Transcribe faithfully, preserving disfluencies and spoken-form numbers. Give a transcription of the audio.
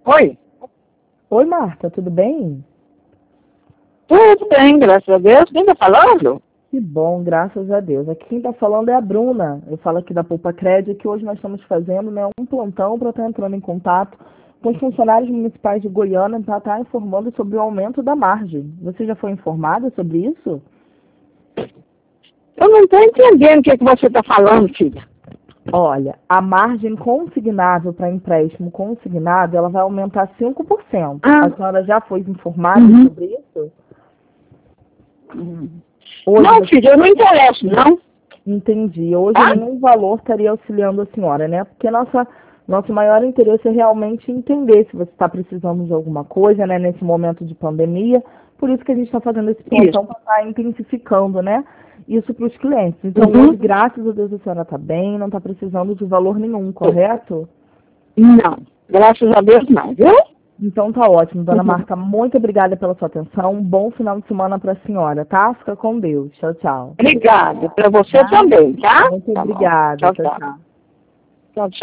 Oi? Oi, Marta, tudo bem? Tudo bem, graças a Deus. Quem está falando? Que bom, graças a Deus. Aqui quem está falando é a Bruna. Eu falo aqui da Poupa Crédito, que hoje nós estamos fazendo, né, um plantão para estar entrando em contato com os funcionários municipais de Goiânia para estar informando sobre o aumento da margem. Você já foi informada sobre isso? Eu não estou entendendo o que, que você está falando, filha. Olha, a margem consignável para empréstimo consignado, ela vai aumentar cinco por cento. Ah. A senhora já foi informada Uhum. sobre isso? Uhum. Hoje Não, você... filha, eu não interesso, não. Entendi. Hoje Tá? nenhum valor estaria auxiliando a senhora, né? Porque nossa, nosso maior interesse é realmente entender se você está precisando de alguma coisa, né? Nesse momento de pandemia. Por isso que a gente está fazendo esse plantão para estar intensificando, né? Isso para os clientes. Então, Uhum. hoje, graças a Deus, a senhora está bem, não está precisando de valor nenhum, correto? Não, graças a Deus não, viu? Então tá ótimo, dona Uhum. Marta. Muito obrigada pela sua atenção. Um bom final de semana para a senhora, tá? Fica com Deus. Tchau, tchau. Obrigada. Para você Tá? também, tá? Muito Tá bom. obrigada. Tchau, Tchau, tchau. tchau. Tchau, tchau.